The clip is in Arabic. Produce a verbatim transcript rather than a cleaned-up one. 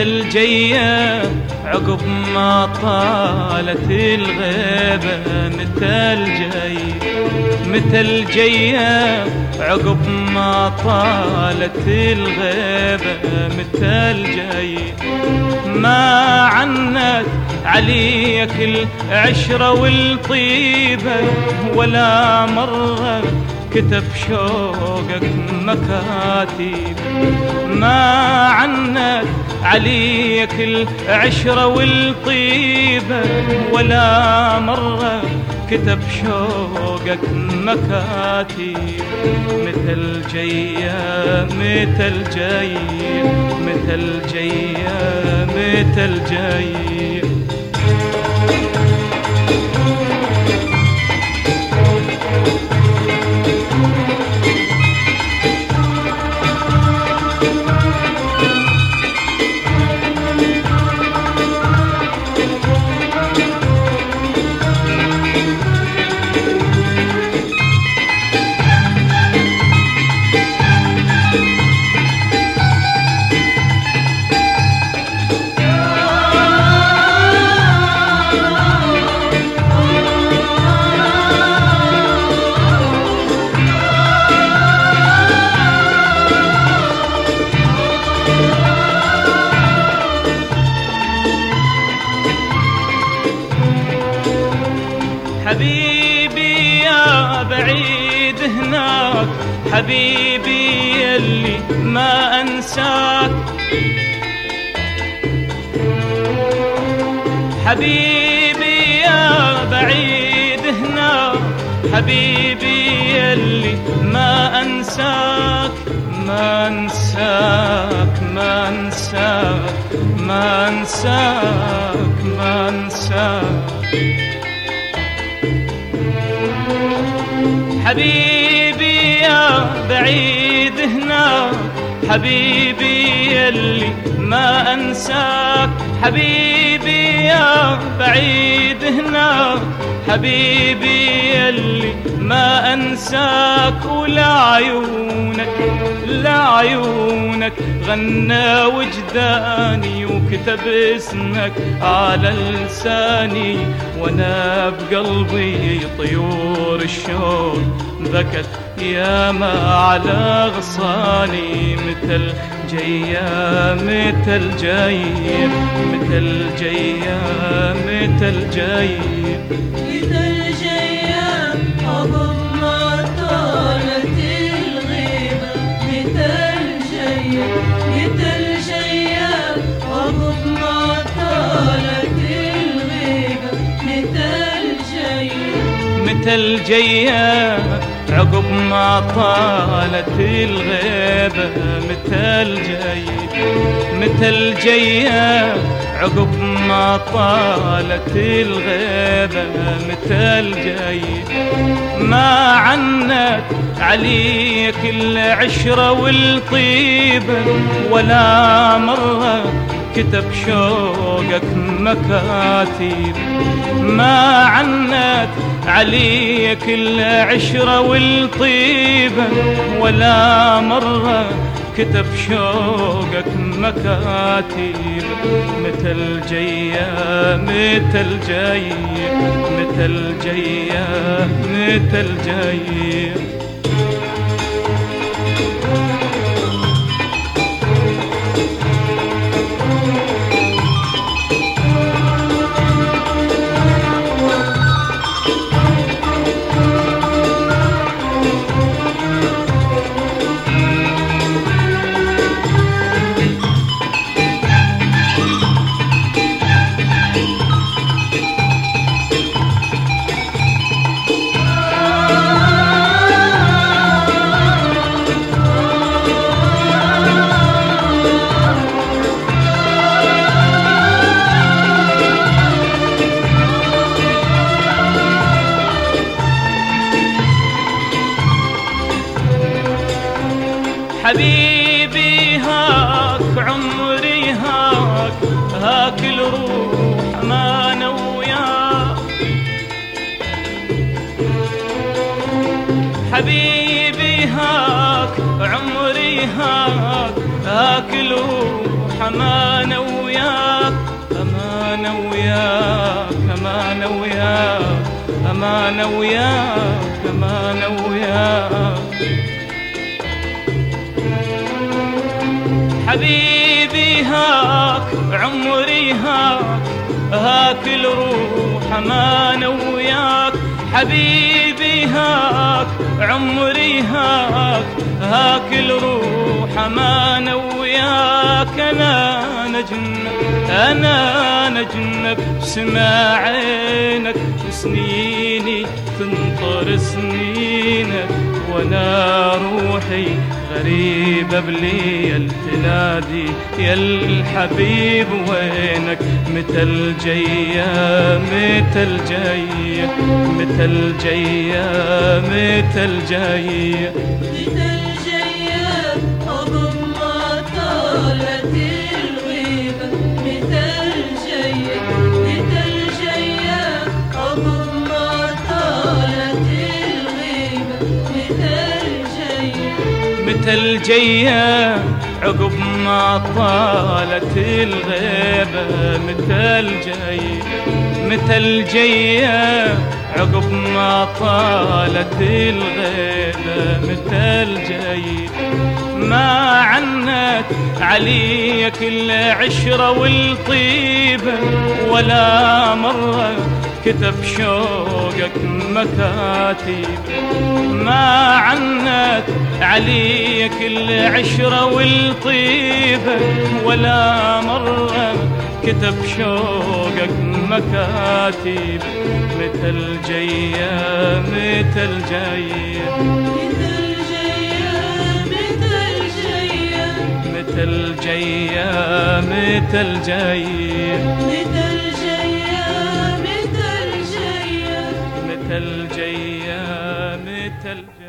الجية عقب ما طالت الغيبة، متى الجي متى الجية عقب ما طالت الغيبة، متى الجي ما عنت عليك العشرة والطيبة، ولا مرة كتب شوقك مكاتب، ما عنت عليك العشرة والطيبة، ولا مرة كتب شوقك مكاتب. متى الجية متى الجية متى الجية متى الجية. حبيبي يا بعيد هناك، حبيبي يلي ما أنساك، حبيبي يا بعيد هناك، حبيبي يلي ما أنساك، ما أنساك ما أنساك ما أنساك ما أنساك. حبيبي يا بعيد هناك، حبيبي يلي ما أنساك، حبيبي يا بعيد هناك، حبيبي يلي ما أنساك. ولا عيونك لا عيونك غنى وجداني، وكتب اسمك على لساني، وانا بقلبي طيور الشوق بكت ياما على غصاني. متى الجية متى الجية متى الجية متى الجية متى الجية عقب ما طالت الغيبة، متى الجية متى الجية عقب ما طالت الغيبة، متى الجية متى الجية عقب ما طالت الغيبة، متى الجية متى الجية عقب ما طالت الغيبة، متى الجية ما عنت عليك العشرة والطيبة، ولا مرة كتب شوقك مكاتب، ما عنت عليك العشرة والطيبة، ولا مرة كتب شوقك مكاتب. متى الجية متى الجية متى الجية متى الجية. أمانة وياك أمانة وياك أمانة وياك أمانة وياك حبيبي هاك عمري هاك هاك الروح أمانة وياك حبيبي هاك عمري هاك هاك الروح أمانة وياك أنا نجنك أنا نجنك سمع عينك سنيني تنطر سنينك وانا روحي غريبة بليل تنادي يا الحبيب وينك متى جاية متى جاية متى جاية متى جاية متى جاية عقب ما طالت الغيبة متى جاية متى جاية عقب ما طالت الغيبة متى جاية متى الجاية عقب ما طالت الغيبة متى الجاية متى الجاية عقب ما طالت الغيبة متى الجاية ما عنت عليك العشرة والطيبة ولا مرة كتب شوقك مكاتب ما عنت عليك العشرة والطيبة ولا مرة كتب شوقك مكاتب متى الجاية متى الجاية متى الجاية متى الجاية متى الجاية متى الجاية متى الجاية متى الجاية متى الجاية متى الجاية